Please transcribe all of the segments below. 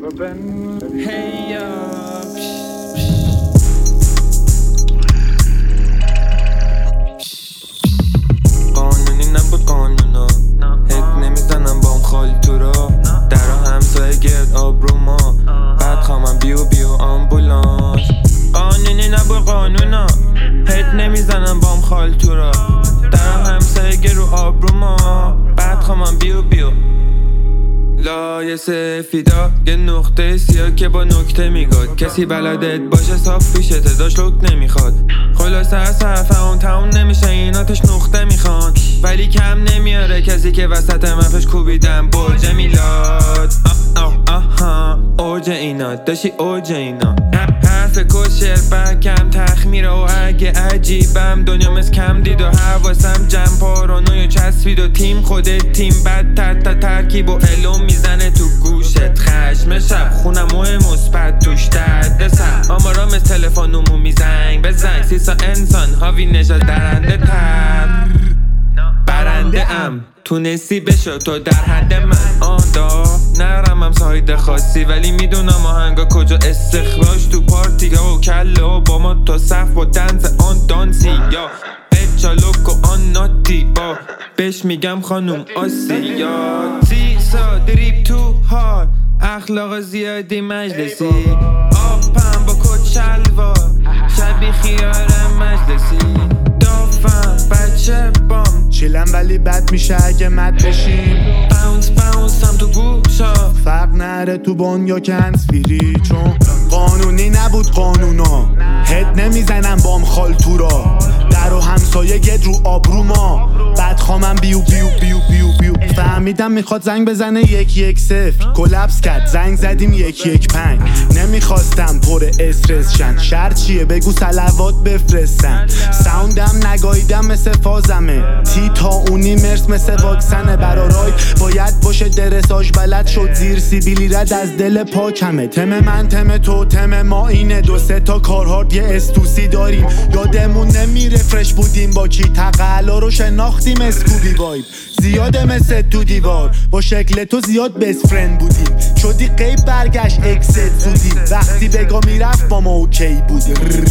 قانونی نبود قانونا، هد نمیزنم بام خال تو را، در و همسایه گرد آبرو ما، بعد خواهم بیو آمبولانس. قانونی نبود قانونا، هد نمیزنم بام خال تو را، در و همسایه گرد رو آبرو ما، بعد خواهم بیو لایه سفیدا یه نقطه سیاه که با نکته میگاد، کسی بلدت باشه صاف پیشته داشت لک نمیخواد. خلاصه از صرفه اون تموم نمیشه ایناتش نقطه میخوان، ولی کم نمیاره کسی که وسط مفش کوبیدن برج میلاد. اوج اینا داشتی اوج اینا، حرف کشر بکم تخمیره و اگه عجیبم دنیا مثل کم دید و حواسم جمع پارانوی چسبید و تیم خودت تیم بدتر تا ترکیب و علوم میزنه تو گوشت. خشم شب خونم مثبت توش درد سر آمارا مثل تلفن عمومی زنگ بزنگ 300 انسان هاوی نژاد درنده تر برنده ام تونستی بشو تو در حد من آدا نرمم ساید خاصی ولی میدونم آهنگا کجا استخراج تو پارتی ها و کله و با ما تا صف با دنز آن دانسی یا چالوک و آن ناتی با بهش میگم خانوم آسیا سیسا دریب تو هار اخلاق زیادی مجلسی آپم با کت شلوار شبیه خیار مجلسی دافم بچه بام چیلم ولی بد میشه اگه مد بشیم باونس هم تو گوشا فرق نره تو بان یا که هنسفیری چون قانونی نبود قانونا هد نمیزنم بام خال تو را در و همسایه گد رو آبرو ما بعد خواهم بیو فهمیدم میخواد زنگ بزنه 110 کلپس کرد زنگ زدیم 115 نمیخواستم پر استرس شن شرط چیه بگو صلوات بفرستن ساوندم نگاییدم مثل فازمه تی تا اونی مرس مثل واکسنه برارای باید باشه درساج بلد شد زیر سیبیلی رد از دل پاکمه تم من تم تو تم ما اینه 2-3 تا کارهارد یه استوسی داریم یادمون نمیره فرش بودیم با کی تقلا رو شناختیم اسکوبی وایب زیاده مثل تو دیوار با شکل تو زیاد بست فرند بودیم شدی غیب برگشت اکست زودی وقتی بگا میرفت با ما اوکی بود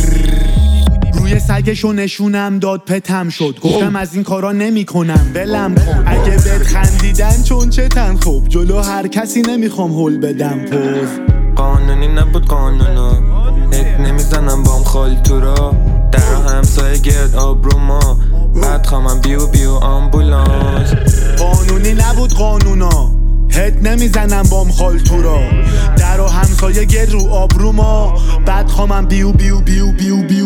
روی سگشو نشونم داد پتم شد گفتم از این کارا نمی کنم ولم کن اگه بهت خندیدن چون چتن خوب جلو هر کسی نمیخوام هول بدم پوز قانونی نبود قانونا هد نمیزنم بام خال تو را در و همسایه گرد آبرو ما بعد خواهم بیو آمبولانس قانونی نبود قانونا هد نمیزنم بام خال تو را در و همسایه گرد رو آبرو ما بعد خواهم بیو